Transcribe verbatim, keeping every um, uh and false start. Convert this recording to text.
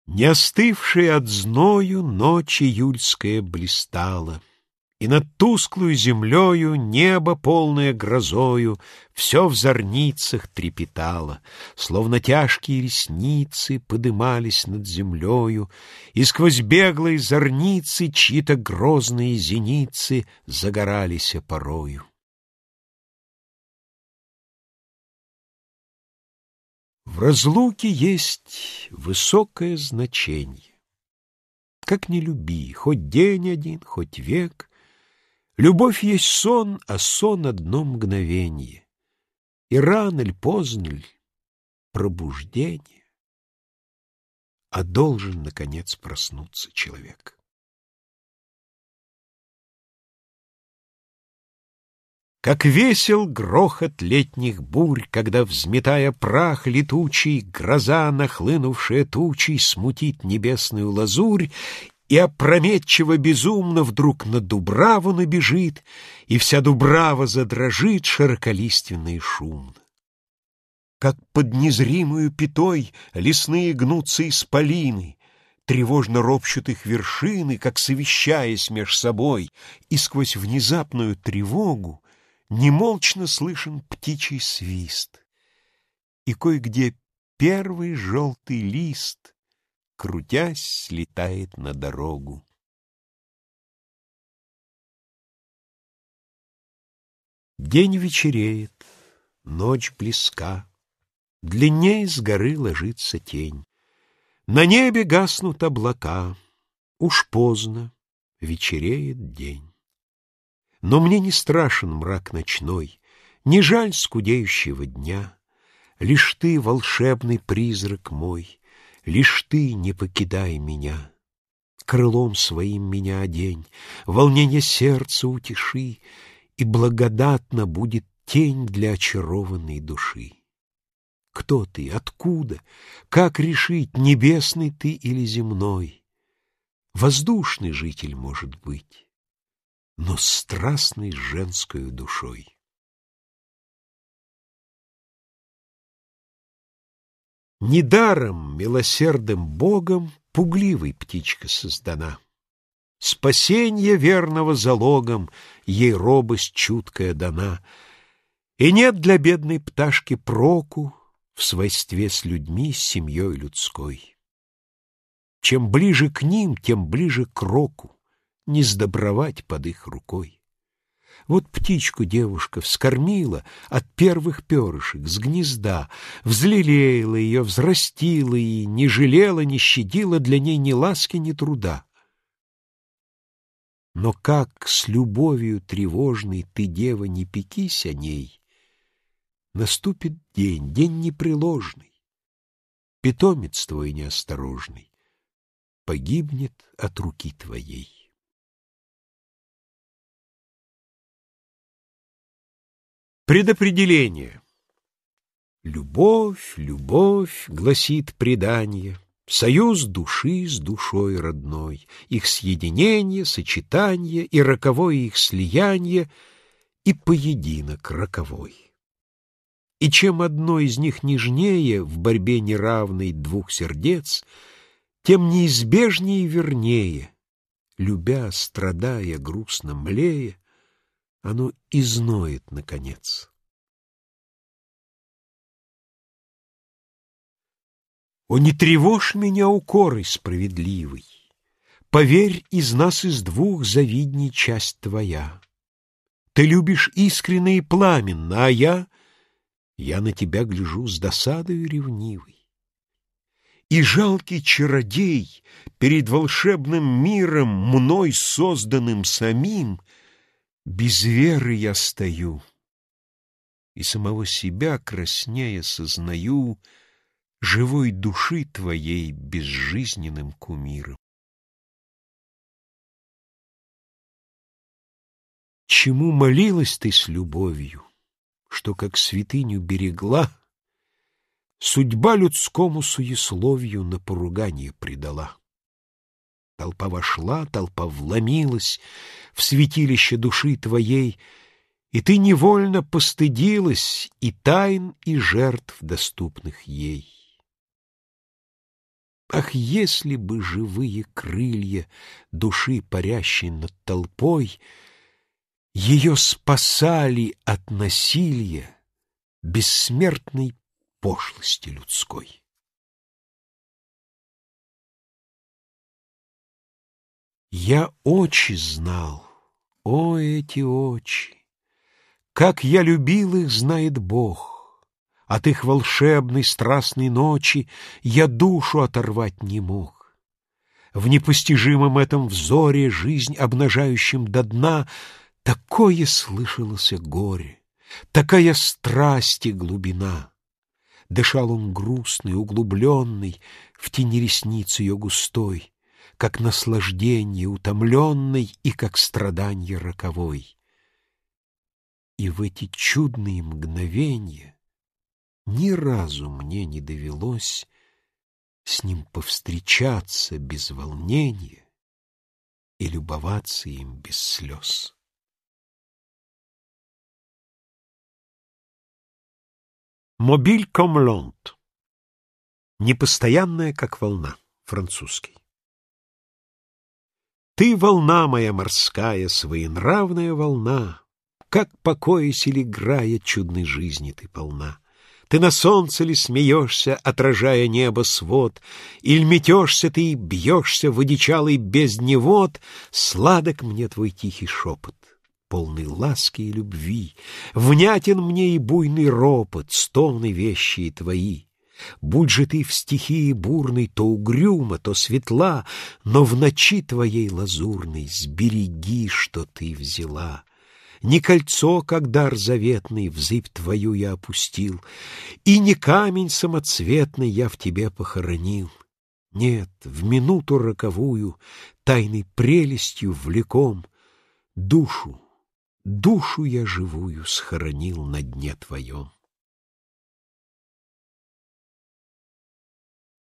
Не остывшая от зною ночь июльская блистала, и над тусклую землею небо, полное грозою, все в зорницах трепетало, словно тяжкие ресницы подымались над землею, и сквозь беглые зорницы чьи-то грозные зеницы загорались порою. В разлуке есть высокое значение. Как ни люби, хоть день один, хоть век, любовь есть сон, а сон — одно мгновенье. И рано ль, поздно ль, пробуждение, а должен, наконец, проснуться человек. Как весел грохот летних бурь, когда, взметая прах летучий, гроза, нахлынувшая тучей, смутит небесную лазурь, и опрометчиво безумно вдруг на дубраву набежит, и вся дубрава задрожит широколиственно и шумно. Как под незримою пятой лесные гнутся исполины, тревожно ропщут их вершины, как совещаясь меж собой, и сквозь внезапную тревогу немолчно слышен птичий свист, и кое-где первый желтый лист, крутясь, слетает на дорогу. День вечереет, ночь близка, длинней с горы ложится тень. На небе гаснут облака, уж поздно, вечереет день. Но мне не страшен мрак ночной, не жаль скудеющего дня. Лишь ты, волшебный призрак мой, лишь ты не покидай меня. Крылом своим меня одень, волнение сердца утеши, и благодатна будет тень для очарованной души. Кто ты, откуда, как решить, небесный ты или земной? Воздушный житель, может быть, но страстный с женскою душой. Недаром милосердным Богом пугливой птичка создана. Спасенье верного залогом ей робость чуткая дана, и нет для бедной пташки проку в свойстве с людьми, с семьей людской. Чем ближе к ним, тем ближе к року, не сдобровать под их рукой. Вот птичку девушка вскормила от первых перышек с гнезда, взлелеяла ее, взрастила и не жалела, не щадила для ней ни ласки, ни труда. Но как с любовью тревожной ты, дева, не пекись о ней, наступит день, день непреложный, питомец твой неосторожный погибнет от руки твоей. Предопределение. Любовь, любовь, гласит предание, союз души с душой родной, их съединение, сочетание и роковое их слияние, и поединок роковой. И чем одно из них нежнее в борьбе неравной двух сердец, тем неизбежнее и вернее, любя, страдая, грустно млея, оно изноет, наконец. О, не тревожь меня укорой справедливой, поверь, из нас из двух завидней часть твоя. Ты любишь искренно и пламенно, а я, я на тебя гляжу с досадою ревнивой. И жалкий чародей перед волшебным миром, мной созданным самим, без веры я стою, и самого себя краснея сознаю живой души твоей безжизненным кумиром. Чему молилась ты с любовью, что как святыню берегла, судьба людскому суесловию на поругание предала? Толпа вошла, толпа вломилась в святилище души твоей, и ты невольно постыдилась и тайн, и жертв, доступных ей. Ах, если бы живые крылья души, парящей над толпой, ее спасали от насилия бессмертной пошлости людской. Я очи знал, о, эти очи! Как я любил их, знает Бог. От их волшебной страстной ночи я душу оторвать не мог. В непостижимом этом взоре, жизнь обнажающем до дна, такое слышалось горе, такая страсть и глубина. Дышал он грустный, углубленный, в тени ресниц ее густой, как наслаждение утомленной и как страданье роковой. И в эти чудные мгновенья ни разу мне не довелось с ним повстречаться без волнения и любоваться им без слез. Мобиль comme l'onde. Непостоянная, как волна. Французский. Ты, волна моя морская, своенравная волна, как, покоясь или играя, чудной жизни ты полна. Ты на солнце ли смеешься, отражая небо свод, или метешься ты и бьешься в одичалый бездневод, сладок мне твой тихий шепот, полный ласки и любви, внятен мне и буйный ропот, стоны вещие твои. Будь же ты в стихии бурной то угрюма, то светла, но в ночи твоей лазурной сбереги, что ты взяла. Не кольцо, как дар заветный, в зыбь твою я опустил, и не камень самоцветный я в тебе похоронил. Нет, в минуту роковую, тайной прелестью влеком, душу, душу я живую схоронил на дне твоем.